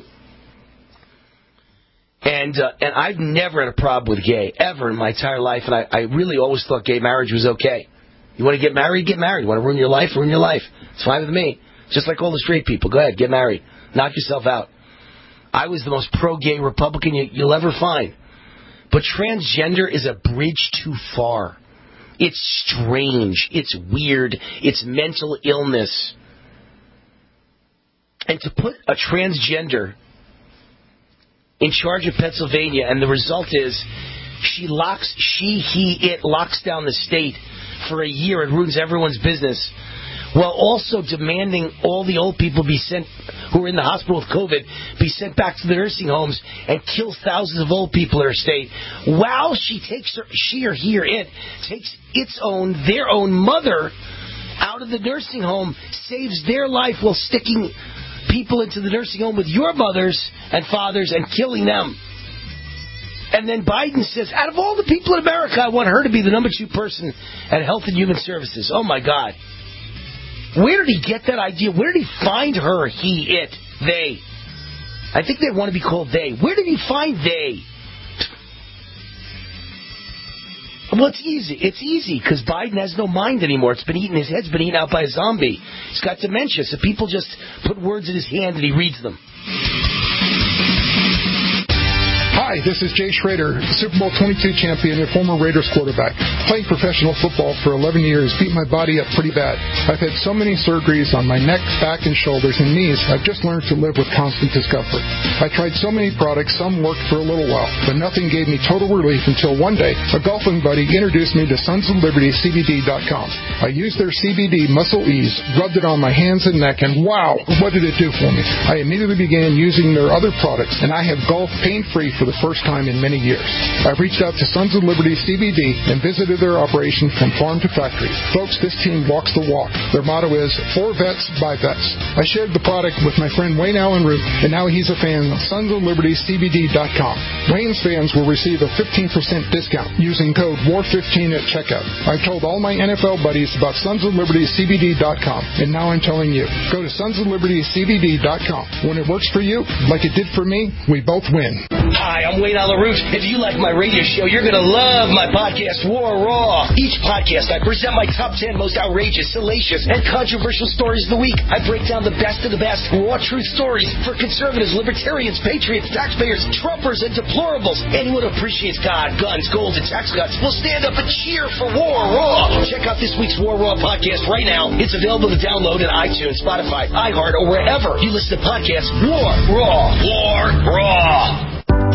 And uh, and I've never had a problem with gay, ever in my entire life. And I, I really always thought gay marriage was okay. You want to get married, get married. You want to ruin your life, ruin your life. It's fine with me. Just like all the straight people. Go ahead, get married. Knock yourself out. I was the most pro-gay Republican you, you'll ever find. But transgender is a bridge too far. It's strange. It's weird. It's mental illness. And to put a transgender in charge of Pennsylvania, and the result is she locks, she, he, it locks down the state for a year and ruins everyone's business, while also demanding all the old people be sent, who are in the hospital with COVID, be sent back to the nursing homes and kills thousands of old people in her state, while she takes her, she or he or it takes its own, their own mother out of the nursing home, saves their life while sticking people into the nursing home with your mothers and fathers and killing them. And then Biden says, out of all the people in America, I want her to be the number two person at Health and Human Services. Oh, my God. Where did he get that idea? Where did he find her, he, it, they? I think they want to be called they. Where did he find they? Well, it's easy. It's easy because Biden has no mind anymore. It's been eaten. His head's been eaten out by a zombie. He's got dementia, so people just put words in his hand and he reads them. Hi, this is Jay Schrader, Super Bowl twenty-two champion and former Raiders quarterback. Playing professional football for eleven years beat my body up pretty bad. I've had so many surgeries on my neck, back, and shoulders and knees, I've just learned to live with constant discomfort. I tried so many products, some worked for a little while, but nothing gave me total relief until one day a golfing buddy introduced me to Sons of Liberty C B D dot com. I used their C B D Muscle Ease, rubbed it on my hands and neck, and wow, what did it do for me? I immediately began using their other products, and I have golfed pain-free for the first time in many years. I've reached out to Sons of Liberty C B D and visited their operation from farm to factory. Folks, this team walks the walk. Their motto is, for vets, by vets. I shared the product with my friend Wayne Allen Root, and now he's a fan of Sons of Liberty C B D dot com. Wayne's fans will receive a fifteen percent discount using code war fifteen at checkout. I've told all my N F L buddies about Sons of Liberty C B D dot com, and now I'm telling you. Go to Sons of Liberty C B D dot com. When it works for you, like it did for me, we both win. Hi, I'm Wayne Allen Root. If you like my radio show, you're going to love my podcast, War Raw. Each podcast, I present my top ten most outrageous, salacious, and controversial stories of the week. I break down the best of the best raw truth stories for conservatives, libertarians, patriots, taxpayers, Trumpers, and deplorables. Anyone who appreciates God, guns, gold, and tax cuts will stand up and cheer for War Raw. Check out this week's War Raw podcast right now. It's available to download in iTunes, Spotify, iHeart, or wherever you listen to podcasts. War Raw. War Raw.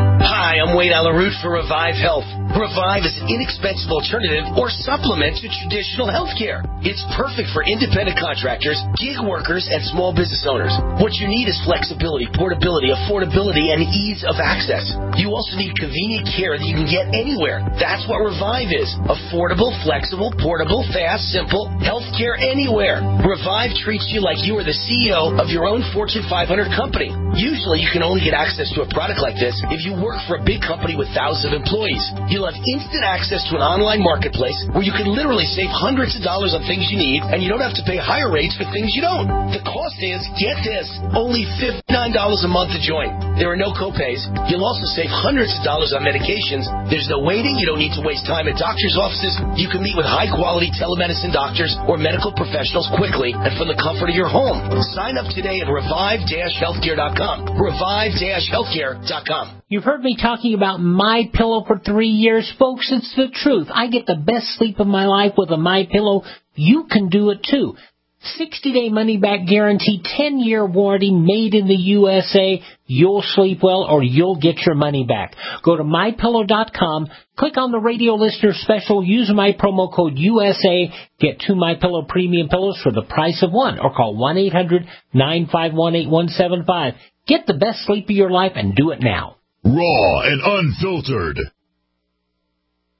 Hi, I'm Wayne Allen Root for Revive Health. Revive is an inexpensive alternative or supplement to traditional health care. It's perfect for independent contractors, gig workers, and small business owners. What you need is flexibility, portability, affordability, and ease of access. You also need convenient care that you can get anywhere. That's what Revive is. Affordable, flexible, portable, fast, simple, health care anywhere. Revive treats you like you are the C E O of your own Fortune five hundred company. Usually, you can only get access to a product like this if you work for a big company with thousands of employees. You'll have instant access to an online marketplace where you can literally save hundreds of dollars on things you need, and you don't have to pay higher rates for things you don't. The cost is, get this, only fifty-nine dollars a month to join. There are no copays. You'll also save hundreds of dollars on medications. There's no waiting. You don't need to waste time at doctor's offices. You can meet with high-quality telemedicine doctors or medical professionals quickly and from the comfort of your home. Sign up today at revive dash healthcare dot com. revive dash healthcare dot com. You've heard me talking about MyPillow for three years, folks. It's the truth. I get the best sleep of my life with a MyPillow. You can do it too. sixty-day money-back guarantee, ten-year warranty, made in the U S A. You'll sleep well or you'll get your money back. Go to my pillow dot com, click on the radio listener special, use my promo code U S A, get two MyPillow premium pillows for the price of one, or call one eight hundred nine five one eight one seven five. Get the best sleep of your life and do it now. Raw and unfiltered.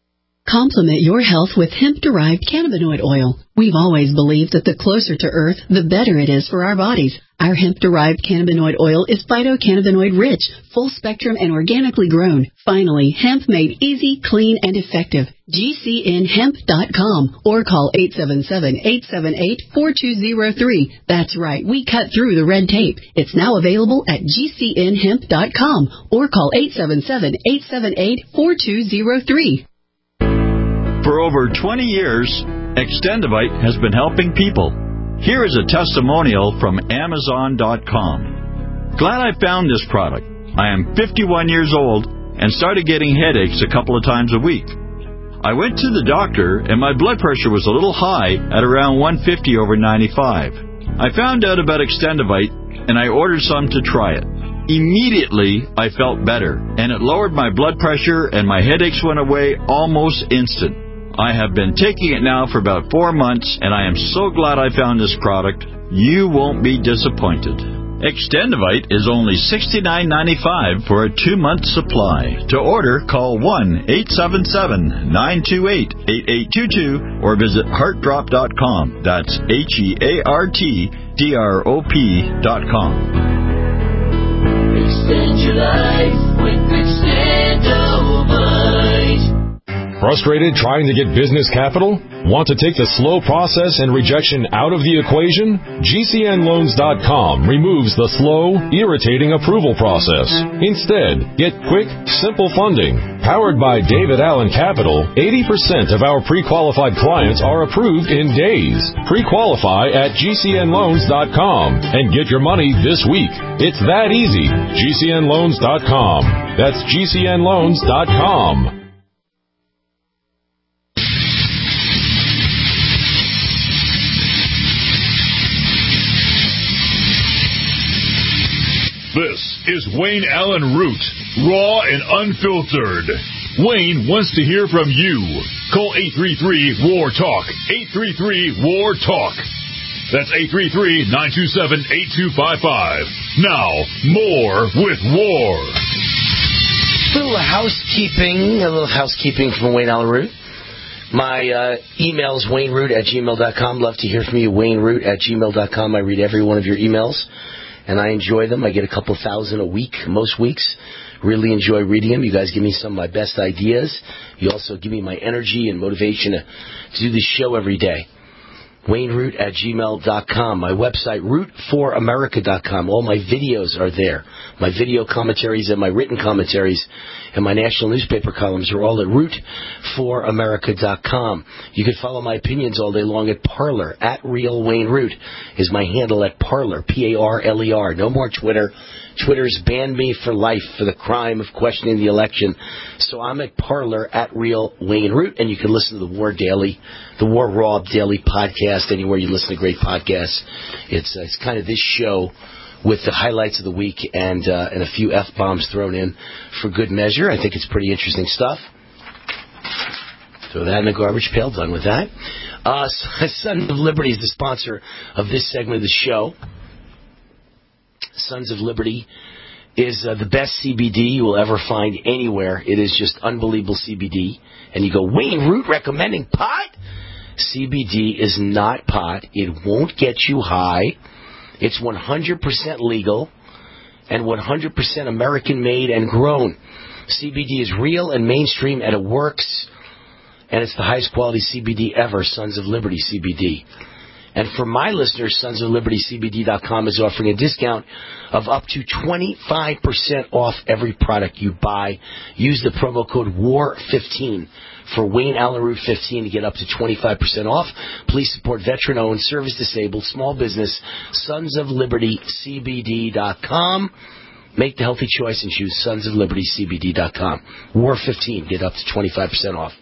Complement your health with hemp-derived cannabinoid oil. We've always believed that the closer to Earth, the better it is for our bodies. Our hemp-derived cannabinoid oil is phytocannabinoid-rich, full-spectrum, and organically grown. Finally, hemp made easy, clean, and effective. G C N hemp dot com or call eight seven seven, eight seven eight, four two zero three. That's right, we cut through the red tape. It's now available at G C N hemp dot com or call eight seven seven, eight seven eight, four two zero three. For over twenty years, Extendivite has been helping people. Here is a testimonial from Amazon dot com. Glad I found this product. I am fifty-one years old and started getting headaches a couple of times a week. I went to the doctor and my blood pressure was a little high at around one fifty over ninety-five. I found out about Extendivite and I ordered some to try it. Immediately, I felt better and it lowered my blood pressure and my headaches went away almost instant. I have been taking it now for about four months, and I am so glad I found this product. You won't be disappointed. Extendivite is only sixty-nine ninety-five for a two-month supply. To order, call one eight seven seven, nine two eight, eight eight two two or visit heart drop dot com. That's H E A R T D R O P dot com. Extend your life with Extendivite. Frustrated trying to get business capital? Want to take the slow process and rejection out of the equation? G C N loans dot com removes the slow, irritating approval process. Instead, get quick, simple funding. Powered by David Allen Capital, eighty percent of our pre-qualified clients are approved in days. Pre-qualify at G C N loans dot com and get your money this week. It's that easy. G C N loans dot com. That's G C N loans dot com. This is Wayne Allen Root, raw and unfiltered. Wayne wants to hear from you. Call eight three three, W A R, TALK, eight three three, W A R, TALK. That's eight three three, nine two seven, eight two five five. Now, more with W A R. A little housekeeping, a little housekeeping from Wayne Allen Root. My uh, email is wayne root at gmail dot com. Love to hear from you, wayne root at gmail dot com. I read every one of your emails. And I enjoy them. I get a couple thousand a week, most weeks. Really enjoy reading them. You guys give me some of my best ideas. You also give me my energy and motivation to, to do this show every day. wayne root at gmail dot com. My website, root for america dot com. All my videos are there. My video commentaries and my written commentaries and my national newspaper columns are all at root for america dot com. You can follow my opinions all day long at Parler. At Real Wayne Root is my handle at Parler, P A R L E R. No more Twitter. Twitter's banned me for life for the crime of questioning the election. So I'm at Parler, at Real Wayne Root, and you can listen to the War Daily, the War Raw Daily podcast anywhere you listen to great podcasts. It's, uh, it's kind of this show with the highlights of the week and uh, and a few F-bombs thrown in for good measure. I think it's pretty interesting stuff. Throw that in the garbage pail. Done with that. Uh, Sons of Liberty is the sponsor of this segment of the show. Sons of Liberty is uh, the best C B D you will ever find anywhere. It is just unbelievable C B D. And you go, Wayne Root recommending pot? C B D is not pot. It won't get you high. It's one hundred percent legal and one hundred percent American-made and grown. C B D is real and mainstream, and it works. And it's the highest quality C B D ever, Sons of Liberty C B D. And for my listeners, sons of liberty c b d dot com is offering a discount of up to twenty-five percent off every product you buy. Use the promo code W A R fifteen for Wayne Allen Root fifteen to get up to twenty-five percent off. Please support veteran-owned, service-disabled, small business, sons of liberty c b d dot com. Make the healthy choice and choose sons of liberty c b d dot com. W A R fifteen, get up to twenty-five percent off.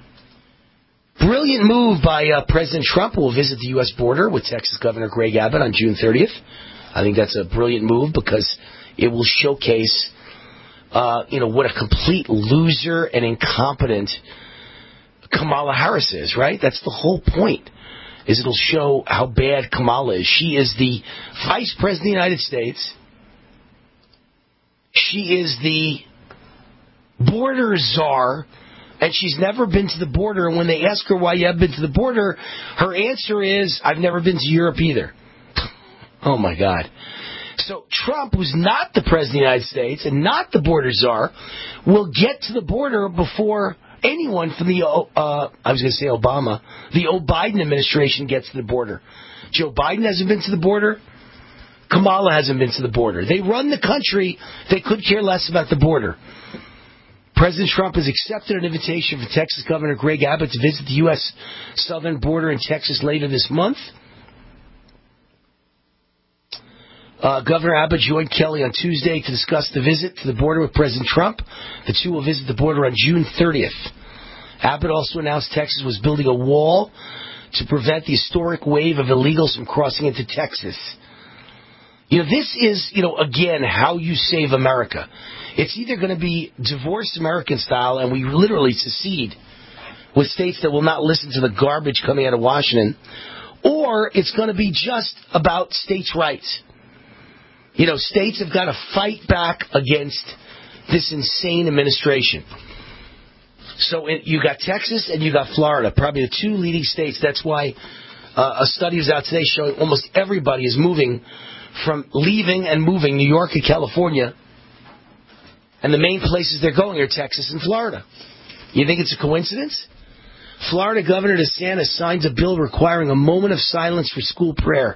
Brilliant move by uh, President Trump, who will visit the U S border with Texas Governor Greg Abbott on June thirtieth. I think that's a brilliant move because it will showcase, uh, you know, what a complete loser and incompetent Kamala Harris is, right? That's the whole point, is it'll show how bad Kamala is. She is the Vice President of the United States. She is the border czar And she's never been to the border. And when they ask her why you haven't been to the border, her answer is, I've never been to Europe either. Oh, my God. So Trump, who's not the President of the United States and not the border czar, will get to the border before anyone from the, uh, I was going to say Obama, the Biden administration gets to the border. Joe Biden hasn't been to the border. Kamala hasn't been to the border. They run the country. They could care less about the border. President Trump has accepted an invitation from Texas Governor Greg Abbott to visit the U S southern border in Texas later this month. Uh, Governor Abbott joined Kelly on Tuesday to discuss the visit to the border with President Trump. The two will visit the border on June thirtieth. Abbott also announced Texas was building a wall to prevent the historic wave of illegals from crossing into Texas. You know, this is, you know, again, how you save America. It's either going to be divorce American style, and we literally secede with states that will not listen to the garbage coming out of Washington, or it's going to be just about states' rights. You know, states have got to fight back against this insane administration. So it, you got Texas and you got Florida, probably the two leading states. That's why uh, a study is out today showing almost everybody is moving from leaving and moving New York and California. And the main places they're going are Texas and Florida. You think it's a coincidence? Florida Governor DeSantis signs a bill requiring a moment of silence for school prayer.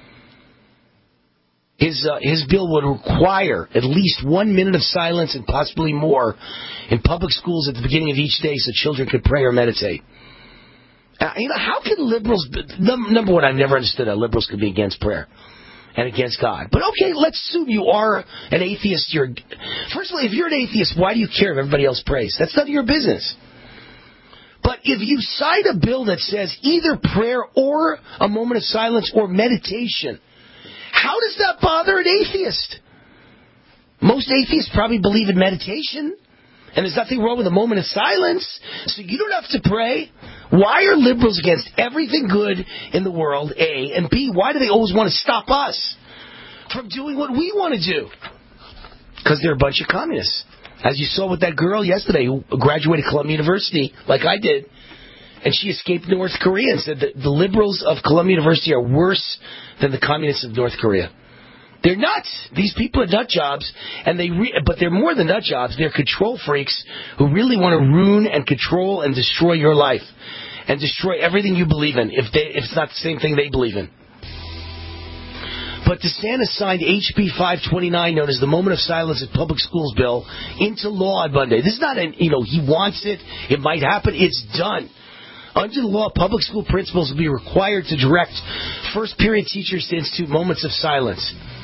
His uh, his bill would require at least one minute of silence and possibly more in public schools at the beginning of each day so children could pray or meditate. Uh, you know, how can liberals... Number one, I've never understood how liberals could be against prayer and against God. But okay, let's assume you are an atheist. You're First of all, if you're an atheist, why do you care if everybody else prays? That's none of your business. But if you sign a bill that says either prayer or a moment of silence or meditation, how does that bother an atheist? Most atheists probably believe in meditation, and there's nothing wrong with a moment of silence, so you don't have to pray. Why are liberals against everything good in the world, A? And B, why do they always want to stop us from doing what we want to do? Because they're a bunch of communists. As you saw with that girl yesterday who graduated Columbia University, like I did, and she escaped North Korea and said that the liberals of Columbia University are worse than the communists of North Korea. They're nuts. These people are nut jobs, and they re- but they're more than nut jobs. They're control freaks who really want to ruin and control and destroy your life and destroy everything you believe in if, they, if it's not the same thing they believe in. But DeSantis signed H B five twenty-nine, known as the Moment of Silence in Public Schools bill, into law on Monday. This is not an, you know, he wants it, it might happen, it's done. Under the law, public school principals will be required to direct first-period teachers to institute moments of silence.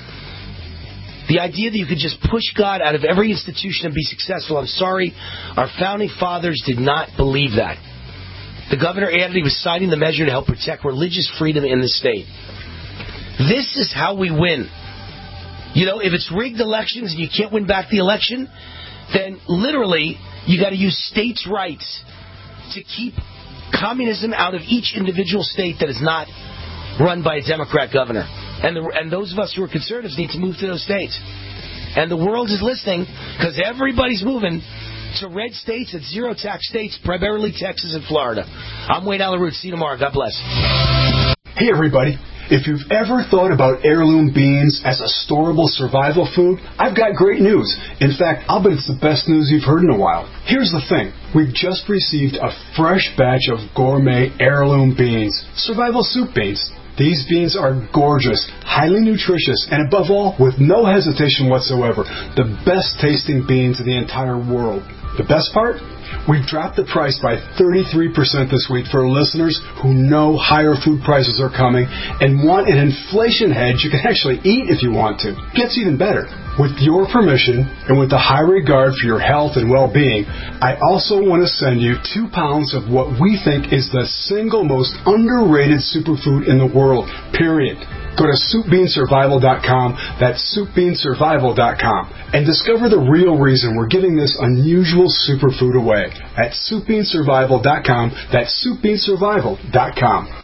The idea that you could just push God out of every institution and be successful, I'm sorry, our founding fathers did not believe that. The governor added he was signing the measure to help protect religious freedom in the state. This is how we win. You know, if it's rigged elections and you can't win back the election, then literally you got to use states' rights to keep communism out of each individual state that is not run by a Democrat governor. And, the, and those of us who are conservatives need to move to those states. And the world is listening because everybody's moving to red states and zero-tax states, primarily Texas and Florida. I'm Wayne Allyn Root. See you tomorrow. God bless. Hey, everybody. If you've ever thought about heirloom beans as a storable survival food, I've got great news. In fact, I'll bet it's the best news you've heard in a while. Here's the thing. We've just received a fresh batch of gourmet heirloom beans, survival soup beans. These beans are gorgeous, highly nutritious, and above all, with no hesitation whatsoever, the best tasting beans in the entire world. The best part? We've dropped the price by thirty-three percent this week for listeners who know higher food prices are coming and want an inflation hedge you can actually eat if you want to. Gets even better. With your permission and with a high regard for your health and well-being, I also want to send you two pounds of what we think is the single most underrated superfood in the world, period. Go to soup bean survival dot com, that's soup bean survival dot com, and discover the real reason we're giving this unusual superfood away at soup bean survival dot com, that's soup bean survival dot com.